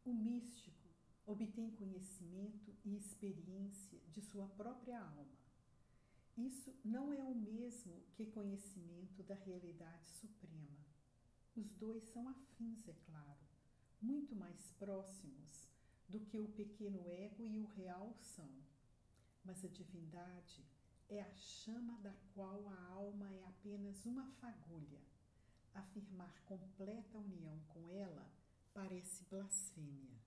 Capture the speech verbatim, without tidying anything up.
O místico obtém conhecimento e experiência de sua própria alma. Isso não é o mesmo que conhecimento da realidade suprema. Os dois são afins, é claro, muito mais próximos do que o pequeno ego e o real são. Mas a divindade é a chama da qual a alma é apenas uma fagulha. Afirmar completa união com ela parece blasfêmia.